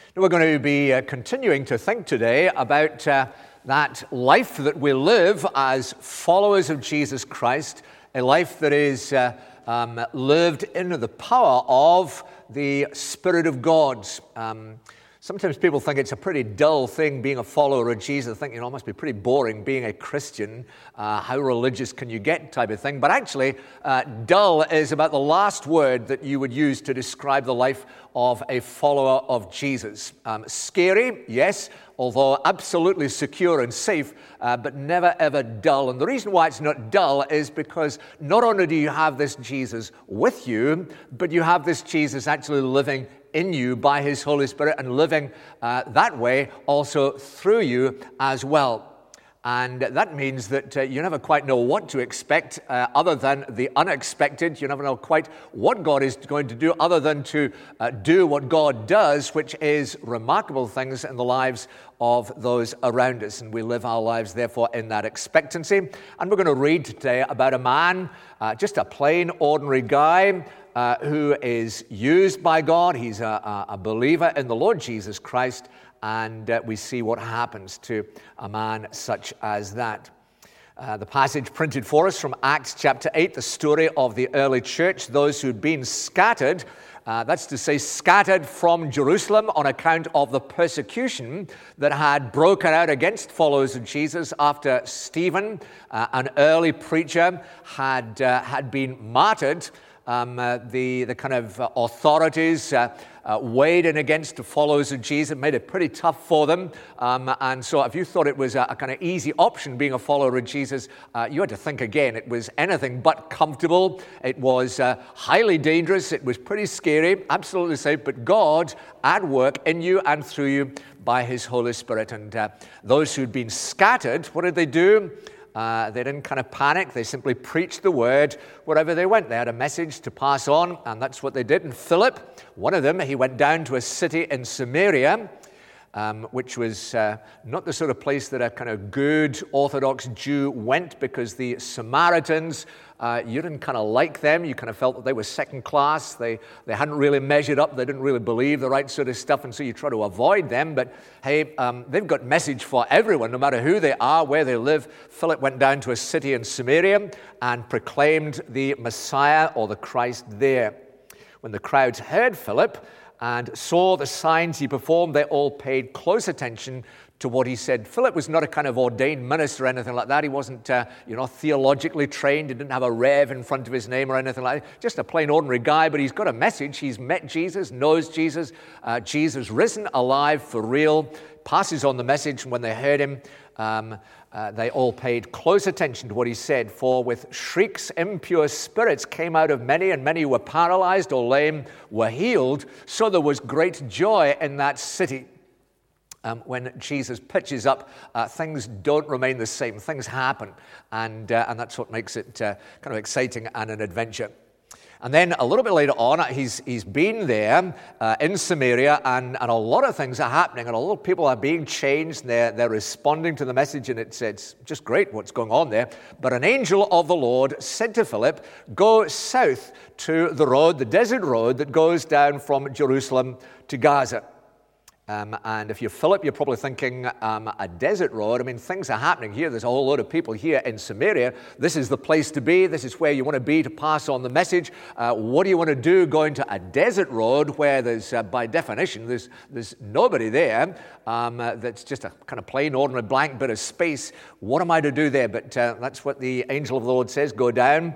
We're going to be continuing to think today about that life that we live as followers of Jesus Christ, a life that is lived in the power of the Spirit of God. Sometimes people think it's a pretty dull thing being a follower of Jesus. They think, it must be pretty boring being a Christian. How religious can you get type of thing. But actually, dull is about the last word that you would use to describe the life of a follower of Jesus. Scary, yes, although absolutely secure and safe, but never ever dull. And the reason why it's not dull is because not only do you have this Jesus with you, but you have this Jesus actually living in you by his Holy Spirit and living that way also through you as well. And that means that you never quite know what to expect other than the unexpected. You never know quite what God is going to do other than to do what God does, which is remarkable things in the lives of those around us. And we live our lives, therefore, in that expectancy. And we're going to read today about a man, just a plain, ordinary guy, who is used by God. He's a believer in the Lord Jesus Christ, and we see what happens to a man such as that. The passage printed for us from Acts chapter 8, the story of the early church, those who'd been scattered, that's to say scattered from Jerusalem on account of the persecution that had broken out against followers of Jesus after Stephen, an early preacher, had been martyred. The kind of authorities weighed in against the followers of Jesus, made it pretty tough for them. And so if you thought it was a kind of easy option being a follower of Jesus, you had to think again. It was anything but comfortable. It was highly dangerous. It was pretty scary, absolutely safe, but God at work in you and through you by his Holy Spirit. And those who'd been scattered, what did they do? They didn't kind of panic. They simply preached the word wherever they went. They had a message to pass on, and that's what they did. And Philip, one of them, he went down to a city in Samaria, which was not the sort of place that a kind of good Orthodox Jew went, because the Samaritans, you didn't kind of like them. You kind of felt that they were second class. They hadn't really measured up. They didn't really believe the right sort of stuff, and so you try to avoid them. But hey, they've got message for everyone, no matter who they are, where they live. Philip went down to a city in Samaria and proclaimed the Messiah or the Christ there. When the crowds heard Philip and saw the signs he performed, they all paid close attention to what he said. Philip was not a kind of ordained minister or anything like that. He wasn't, theologically trained. He didn't have a rev in front of his name or anything like that. Just a plain ordinary guy, but he's got a message. He's met Jesus, knows Jesus, Jesus risen, alive, for real, passes on the message. And when they heard him, they all paid close attention to what he said. For with shrieks, impure spirits came out of many, and many who were paralyzed or lame were healed. So there was great joy in that city. When Jesus pitches up, things don't remain the same. Things happen, and that's what makes it kind of exciting and an adventure. And then a little bit later on, he's been there in Samaria, and a lot of things are happening, and a lot of people are being changed. They're responding to the message, and it's just great what's going on there. But an angel of the Lord said to Philip, "Go south to the road, the desert road that goes down from Jerusalem to Gaza." And if you're Philip, you're probably thinking, a desert road. I mean, things are happening here. There's a whole load of people here in Samaria. This is the place to be. This is where you want to be to pass on the message. What do you want to do going to a desert road where there's, by definition, there's nobody there? That's just a kind of plain, ordinary, blank bit of space. What am I to do there? But that's what the angel of the Lord says. Go down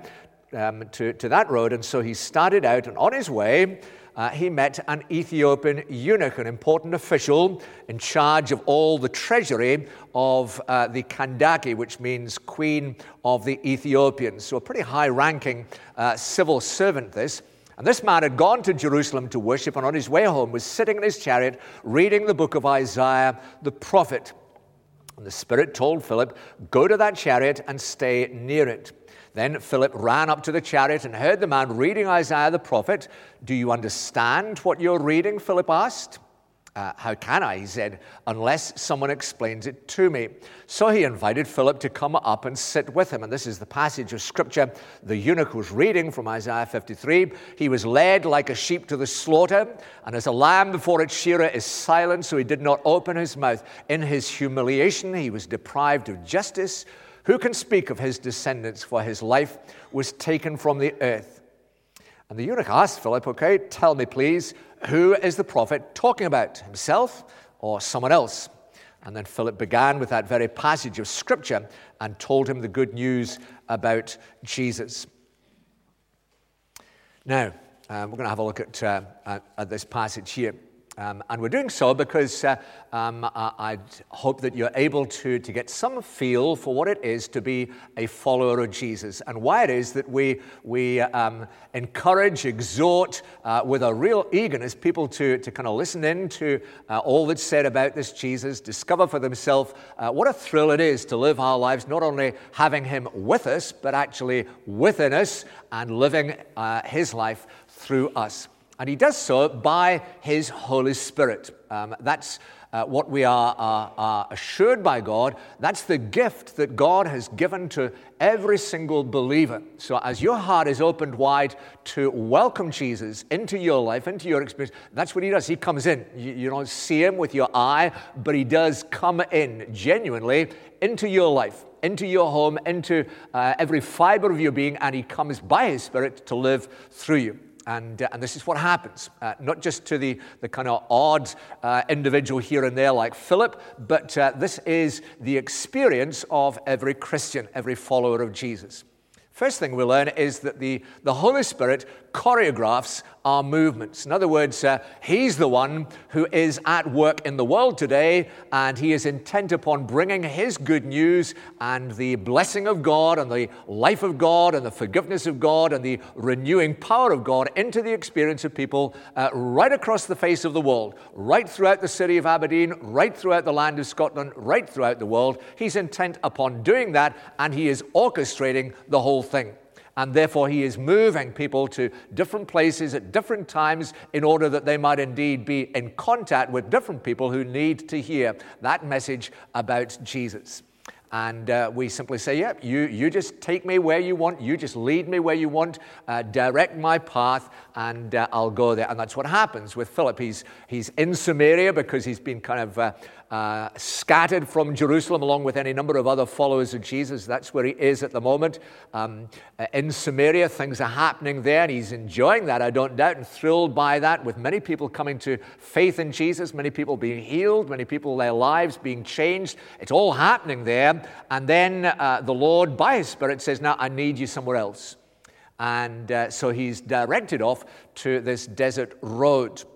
to that road. And so he started out, and on his way, he met an Ethiopian eunuch, an important official in charge of all the treasury of the Kandake, which means Queen of the Ethiopians. So a pretty high-ranking civil servant, this. And this man had gone to Jerusalem to worship, and on his way home was sitting in his chariot reading the book of Isaiah the prophet. And the Spirit told Philip, "Go to that chariot and stay near it." Then Philip ran up to the chariot and heard the man reading Isaiah the prophet. "Do you understand what you're reading?" Philip asked. How can I, he said, unless someone explains it to me? So he invited Philip to come up and sit with him. And this is the passage of Scripture the eunuch was reading from Isaiah 53. He was led like a sheep to the slaughter, and as a lamb before its shearer is silent, so he did not open his mouth. In his humiliation he was deprived of justice. Who can speak of his descendants? For his life was taken from the earth. And the eunuch asked Philip, okay, tell me please, who is the prophet talking about, himself or someone else? And then Philip began with that very passage of Scripture and told him the good news about Jesus. Now, we're going to have a look at this passage here. And we're doing so because I hope that you're able to get some feel for what it is to be a follower of Jesus and why it is that we encourage, exhort with a real eagerness people to kind of listen in to all that's said about this Jesus, discover for themselves what a thrill it is to live our lives, not only having him with us, but actually within us and living his life through us. And he does so by his Holy Spirit. That's what we are assured by God. That's the gift that God has given to every single believer. So as your heart is opened wide to welcome Jesus into your life, into your experience, that's what he does. He comes in. You don't see him with your eye, but he does come in genuinely into your life, into your home, into every fiber of your being, and he comes by his Spirit to live through you. And this is what happens, not just to the kind of odd individual here and there like Philip, but this is the experience of every Christian, every follower of Jesus. First thing we learn is that the Holy Spirit choreographs our movements. In other words, he's the one who is at work in the world today, and he is intent upon bringing his good news and the blessing of God and the life of God and the forgiveness of God and the renewing power of God into the experience of people right across the face of the world, right throughout the city of Aberdeen, right throughout the land of Scotland, right throughout the world. He's intent upon doing that, and he is orchestrating the whole thing. And therefore, he is moving people to different places at different times in order that they might indeed be in contact with different people who need to hear that message about Jesus. And we simply say, yep, you just take me where you want. You just lead me where you want. Direct my path, and I'll go there. And that's what happens with Philip. He's in Samaria because he's been kind of scattered from Jerusalem along with any number of other followers of Jesus. That's where he is at the moment. In Samaria, things are happening there, and he's enjoying that, I don't doubt, and thrilled by that, with many people coming to faith in Jesus, many people being healed, many people, their lives being changed. It's all happening there. And then the Lord, by his Spirit, says, now I need you somewhere else. And so he's directed off to this desert road.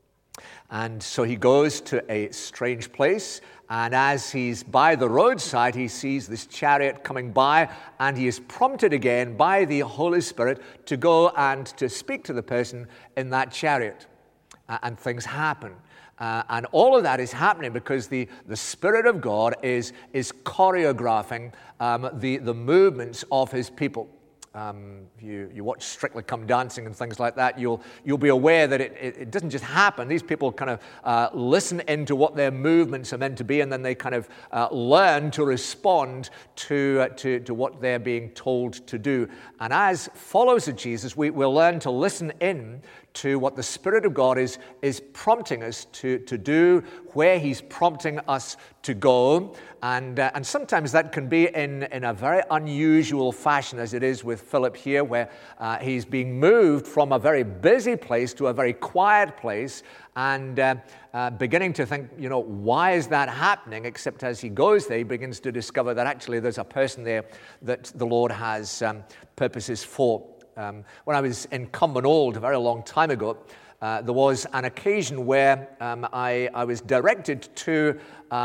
And so he goes to a strange place, and as he's by the roadside, he sees this chariot coming by, and he is prompted again by the Holy Spirit to go and to speak to the person in that chariot. And things happen. And all of that is happening because the Spirit of God is choreographing the movements of his people. You watch Strictly Come Dancing and things like that, you'll be aware that it doesn't just happen. These people kind of listen into what their movements are meant to be, and then they kind of learn to respond to what they're being told to do. And as followers of Jesus, we'll learn to listen in to what the Spirit of God is prompting us to do, where he's prompting us to go. And sometimes that can be in a very unusual fashion, as it is with Philip here, where he's being moved from a very busy place to a very quiet place, and beginning to think, why is that happening? Except as he goes there, he begins to discover that actually there's a person there that the Lord has purposes for. When I was in Cumbernauld a very long time ago, there was an occasion where I was directed to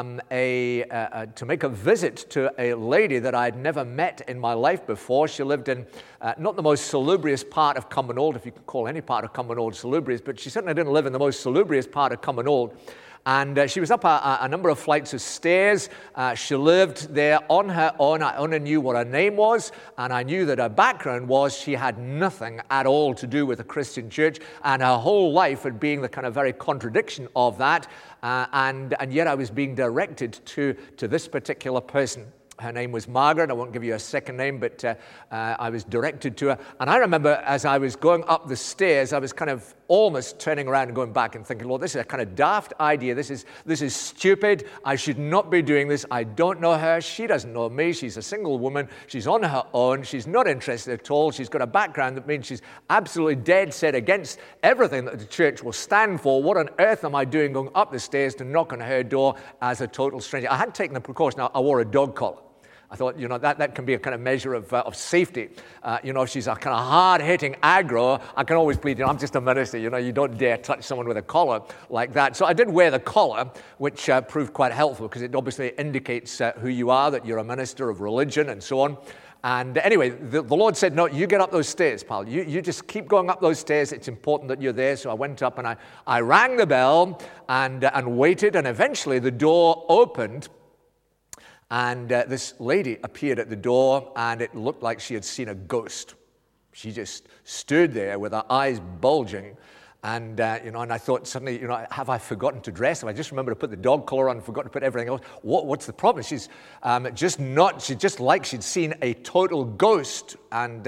make a visit to a lady that I'd never met in my life before. She lived in not the most salubrious part of Cumbernauld, if you can call any part of Cumbernauld salubrious, but she certainly didn't live in the most salubrious part of Cumbernauld. And she was up a number of flights of stairs. She lived there on her own. I only knew what her name was, and I knew that her background was she had nothing at all to do with a Christian church, and her whole life had been the kind of very contradiction of that. And yet I was being directed to this particular person. Her name was Margaret. I won't give you a second name, but I was directed to her. And I remember as I was going up the stairs, I was kind of almost turning around and going back and thinking, Lord, this is a kind of daft idea. This is stupid. I should not be doing this. I don't know her. She doesn't know me. She's a single woman. She's on her own. She's not interested at all. She's got a background that means she's absolutely dead set against everything that the church will stand for. What on earth am I doing going up the stairs to knock on her door as a total stranger? I had taken the precaution. I wore a dog collar. I thought, that can be a kind of measure of safety. If she's a kind of hard-hitting aggro, I can always plead, I'm just a minister, you don't dare touch someone with a collar like that. So I did wear the collar, which proved quite helpful because it obviously indicates who you are, that you're a minister of religion and so on. And anyway, the Lord said, no, you get up those stairs, pal. You just keep going up those stairs. It's important that you're there. So I went up and I rang the bell and waited, and eventually the door opened. And this lady appeared at the door, and it looked like she had seen a ghost. She just stood there with her eyes bulging. And, and I thought suddenly, have I forgotten to dress? Have I just remembered to put the dog collar on and forgot to put everything else? What's the problem? She's just like she'd seen a total ghost. And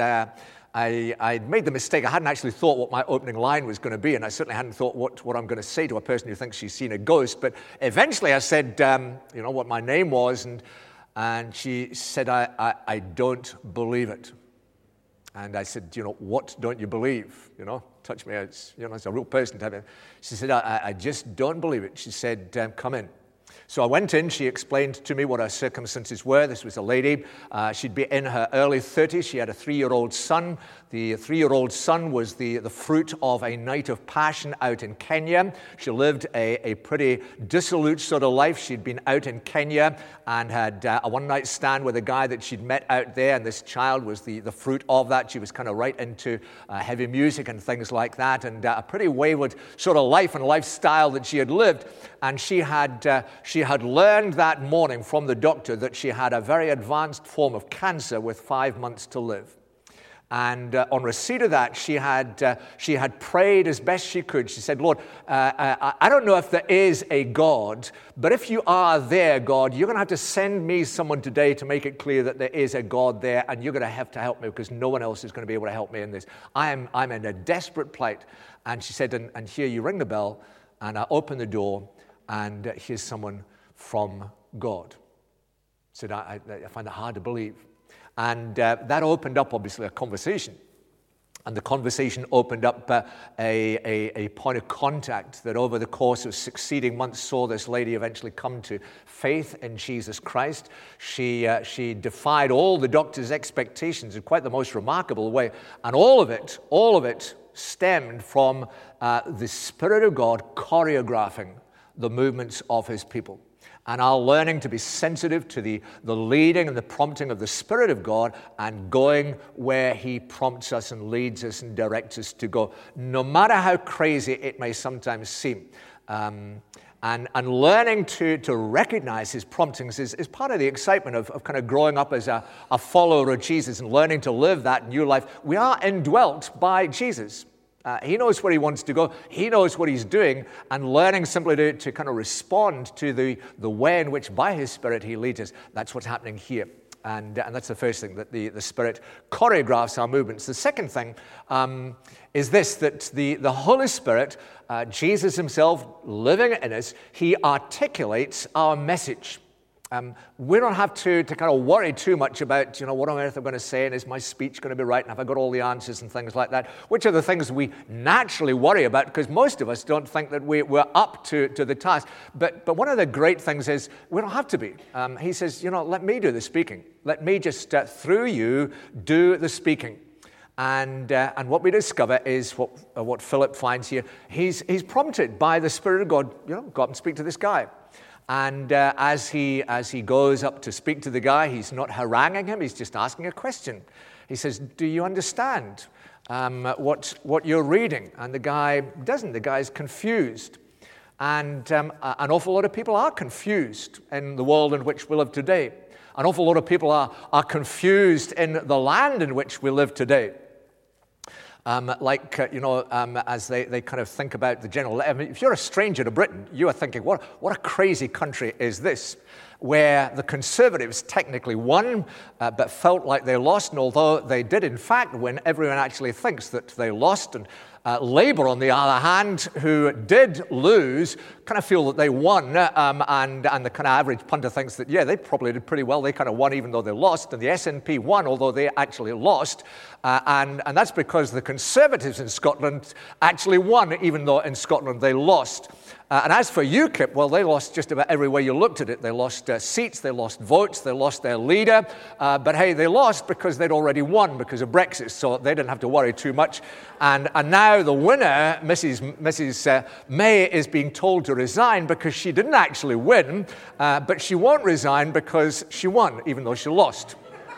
I made the mistake. I hadn't actually thought what my opening line was going to be, and I certainly hadn't thought what I'm going to say to a person who thinks she's seen a ghost. But eventually I said, what my name was, and she said, I don't believe it. And I said, what don't you believe? Touch me, it's a real person type of. She said, I just don't believe it. She said, come in. So I went in. She explained to me what her circumstances were. This was a lady. She'd be in her early 30s. She had a 3-year-old son. The 3-year-old son was the fruit of a night of passion out in Kenya. She lived a pretty dissolute sort of life. She'd been out in Kenya and had a one-night stand with a guy that she'd met out there, and this child was the fruit of that. She was kind of right into heavy music and things like that, and a pretty wayward sort of life and lifestyle that she had lived. And she had learned that morning from the doctor that she had a very advanced form of cancer with 5 months to live. And on receipt of that, she had prayed as best she could. She said, Lord, I don't know if there is a God, but if you are there, God, you're going to have to send me someone today to make it clear that there is a God there, and you're going to have to help me because no one else is going to be able to help me in this. I'm in a desperate plight. And she said, and here you ring the bell, and I open the door, and here's someone from God. Said, I find it hard to believe. And that opened up, obviously, a conversation. And the conversation opened up a point of contact that over the course of succeeding months saw this lady eventually come to faith in Jesus Christ. She defied all the doctor's expectations in quite the most remarkable way. And all of it stemmed from the Spirit of God choreographing the movements of his people. And our learning to be sensitive to the leading and the prompting of the Spirit of God and going where he prompts us and leads us and directs us to go, no matter how crazy it may sometimes seem. And learning to recognize his promptings is part of the excitement of kind of growing up as a follower of Jesus and learning to live that new life. We are indwelt by Jesus. He knows where he wants to go. He knows what he's doing, and learning simply to kind of respond to the way in which by his Spirit he leads us. That's what's happening here. And that's the first thing, that the Spirit choreographs our movements. The second thing is this, that the Holy Spirit, Jesus himself living in us, he articulates our message. We don't have to kind of worry too much about, what on earth I'm going to say, and is my speech going to be right, and have I got all the answers and things like that, which are the things we naturally worry about, because most of us don't think that we're up to the task. But one of the great things is we don't have to be. He says, let me do the speaking. Let me just, through you, do the speaking. And what we discover is what Philip finds here. He's prompted by the Spirit of God, go up and speak to this guy. And as he goes up to speak to the guy, he's not haranguing him, he's just asking a question. He says, do you understand what you're reading? And the guy doesn't. The guy's confused. And an awful lot of people are confused in the world in which we live today. An awful lot of people are confused in the land in which we live today. As they kind of think about the general... I mean, if you're a stranger to Britain, you are thinking, what a crazy country is this, where the Conservatives technically won, but felt like they lost, and although they did in fact win, everyone actually thinks that they lost, and Labour, on the other hand, who did lose, kind of feel that they won, and the kind of average punter thinks that, yeah, they probably did pretty well. They kind of won even though they lost, and the SNP won although they actually lost, and that's because the Conservatives in Scotland actually won even though in Scotland they lost. And as for UKIP, well, they lost just about every way you looked at it. They lost seats, they lost votes, they lost their leader. But hey, they lost because they'd already won because of Brexit, so they didn't have to worry too much. And now the winner, Mrs. May, is being told to resign because she didn't actually win, but she won't resign because she won, even though she lost.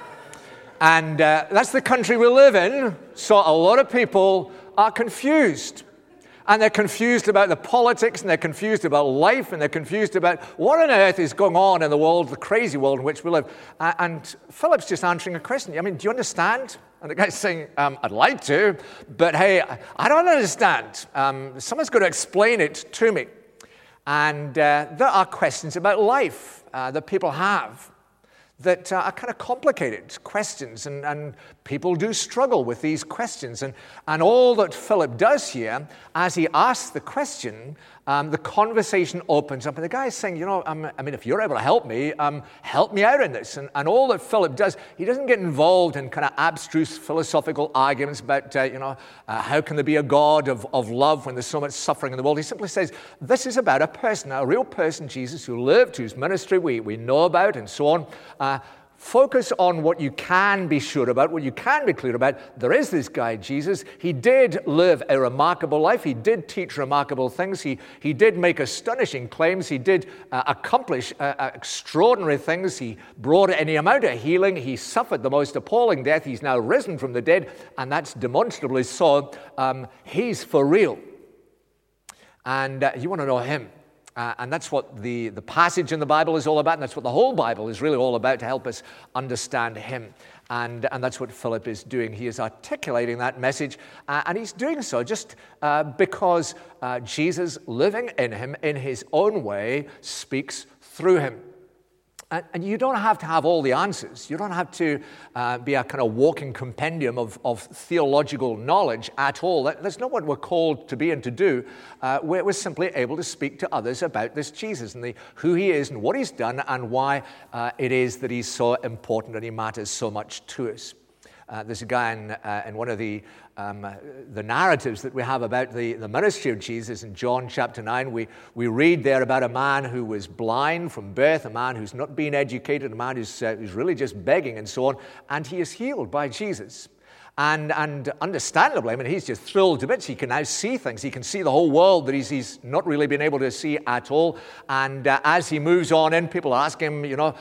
And that's the country we live in, so a lot of people are confused. And they're confused about the politics, and they're confused about life, and they're confused about what on earth is going on in the world, the crazy world in which we live. And Philip's just answering a question. I mean, do you understand? And the guy's saying, I'd like to, but hey, I don't understand. Someone's got to explain it to me. And there are questions about life that people have that are kind of complicated questions, and people do struggle with these questions. And all that Philip does here, as he asks the question, the conversation opens up, and the guy is saying, if you're able to help me out in this. And all that Philip does, he doesn't get involved in kind of abstruse philosophical arguments about, how can there be a God of love when there's so much suffering in the world. He simply says, this is about a person, a real person, Jesus, who lived, whose ministry we know about, and so on. Focus on what you can be sure about, what you can be clear about. There is this guy, Jesus. He did live a remarkable life. He did teach remarkable things. He did make astonishing claims. He did accomplish extraordinary things. He brought any amount of healing. He suffered the most appalling death. He's now risen from the dead, and that's demonstrably so. He's for real. And you want to know him. And that's what the passage in the Bible is all about, and that's what the whole Bible is really all about, to help us understand him. And that's what Philip is doing. He is articulating that message, and he's doing so just because Jesus, living in him in his own way, speaks through him. And you don't have to have all the answers. You don't have to be a kind of walking compendium of theological knowledge at all. That's not what we're called to be and to do. We're simply able to speak to others about this Jesus and who he is and what he's done and why it is that he's so important and he matters so much to us. There's a guy in one of the narratives that we have about the ministry of Jesus in John chapter 9. We read there about a man who was blind from birth, a man who's not been educated, a man who's really just begging and so on, and he is healed by Jesus. And understandably, I mean, he's just thrilled to bits. He can now see things. He can see the whole world that he's not really been able to see at all. And as he moves on in, people ask him,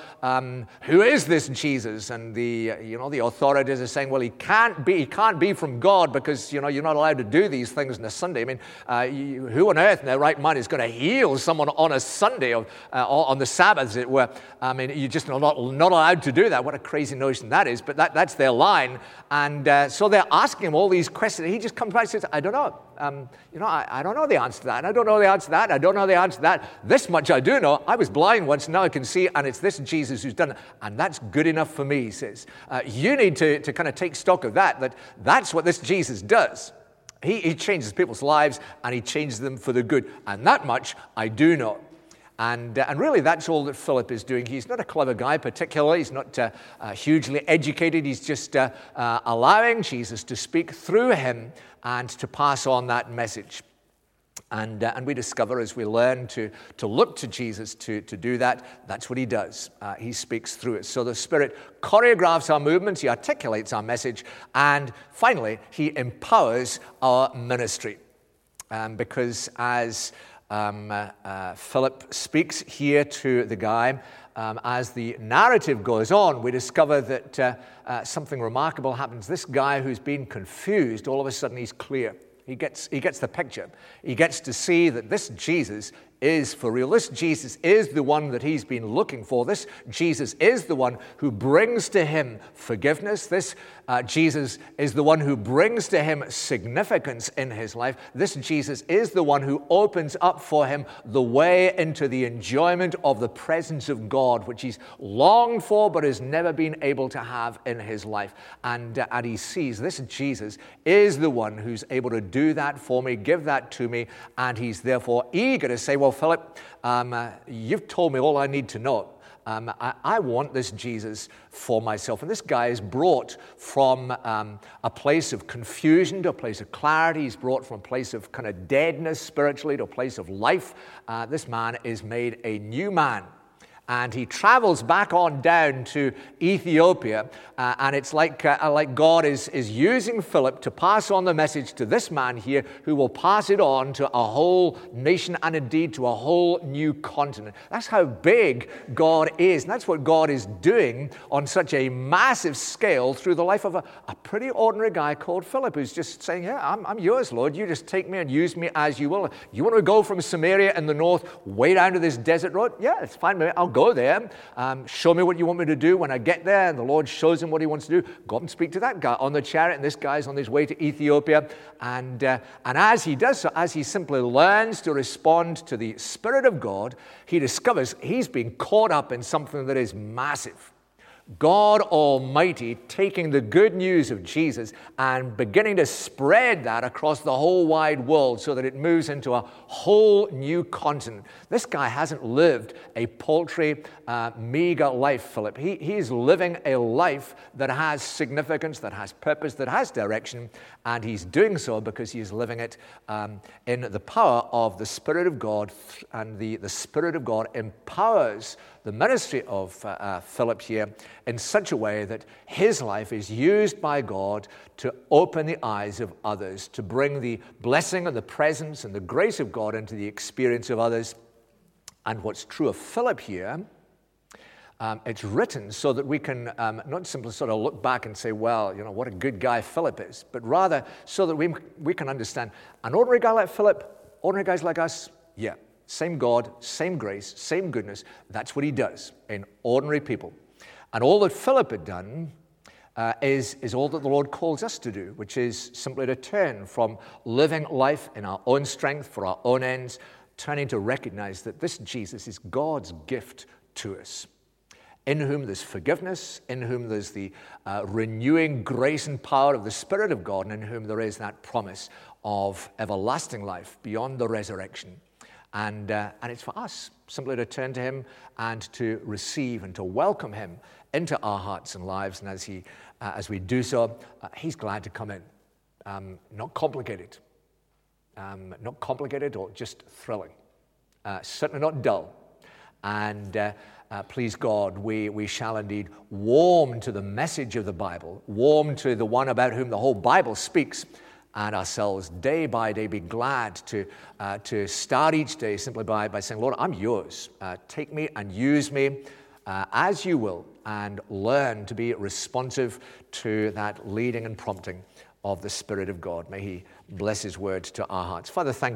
who is this Jesus? And the authorities are saying, well, he can't be from God because, you're not allowed to do these things on a Sunday. I mean, who on earth in their right mind is going to heal someone on a Sunday or on the Sabbath, as it were? I mean, you're just not allowed to do that. What a crazy notion that is. But that's their line. And so they're asking him all these questions. He just comes back and says, I don't know. I don't know the answer to that. I don't know the answer to that. I don't know the answer to that. This much I do know. I was blind once, now I can see, and it's this Jesus who's done it. And that's good enough for me, he says. You need to kind of take stock of that's what this Jesus does. He changes people's lives, and he changes them for the good. And that much I do know. And really, that's all that Philip is doing. He's not a clever guy particularly. He's not hugely educated. He's just allowing Jesus to speak through him and to pass on that message. And we discover as we learn to look to Jesus to do that, that's what he does. He speaks through it. So the Spirit choreographs our movements, he articulates our message, and finally, he empowers our ministry. Because as Philip speaks here to the guy, as the narrative goes on, we discover that something remarkable happens. This guy who's been confused, all of a sudden he's clear. He gets the picture. He gets to see that this Jesus is for real. This Jesus is the one that he's been looking for. This Jesus is the one who brings to him forgiveness. This Jesus is the one who brings to him significance in his life. This Jesus is the one who opens up for him the way into the enjoyment of the presence of God, which he's longed for but has never been able to have in his life. And he sees this Jesus is the one who's able to do that for me, give that to me, and he's therefore eager to say, well, Philip, you've told me all I need to know. I want this Jesus for myself. And this guy is brought from a place of confusion to a place of clarity. He's brought from a place of kind of deadness spiritually to a place of life. This man is made a new man. And he travels back on down to Ethiopia, and it's like God is using Philip to pass on the message to this man here, who will pass it on to a whole nation and indeed to a whole new continent. That's how big God is, and that's what God is doing on such a massive scale through the life of a pretty ordinary guy called Philip, who's just saying, yeah, I'm yours, Lord. You just take me and use me as you will. You want to go from Samaria in the north way down to this desert road? Yeah, it's fine. I'll go there. Show me what you want me to do when I get there. And the Lord shows him what he wants to do. Go up and speak to that guy on the chariot. And this guy's on his way to Ethiopia. And as he does so, as he simply learns to respond to the Spirit of God, he discovers he's being caught up in something that is massive. God Almighty taking the good news of Jesus and beginning to spread that across the whole wide world so that it moves into a whole new continent. This guy hasn't lived a paltry, meager life, Philip. He's living a life that has significance, that has purpose, that has direction, and he's doing so because he is living it in the power of the Spirit of God, and the Spirit of God empowers the ministry of Philip here in such a way that his life is used by God to open the eyes of others, to bring the blessing and the presence and the grace of God into the experience of others. And what's true of Philip here, it's written so that we can not simply sort of look back and say, well, you know, what a good guy Philip is, but rather so that we can understand an ordinary guy like Philip, ordinary guys like us, yeah, same God, same grace, same goodness. That's what he does in ordinary people. And all that Philip had done is all that the Lord calls us to do, which is simply to turn from living life in our own strength for our own ends, turning to recognize that this Jesus is God's gift to us, in whom there's forgiveness, in whom there's the renewing grace and power of the Spirit of God, and in whom there is that promise of everlasting life beyond the resurrection. And it's for us simply to turn to him and to receive and to welcome him into our hearts and lives. And as we do so, he's glad to come in. Not complicated. Not complicated or just thrilling. Certainly not dull. And please God, we shall indeed warm to the message of the Bible, warm to the one about whom the whole Bible speaks, and ourselves day by day be glad to start each day simply by saying, Lord, I'm yours. Take me and use me as you will, and learn to be responsive to that leading and prompting of the Spirit of God. May he bless his word to our hearts. Father, thank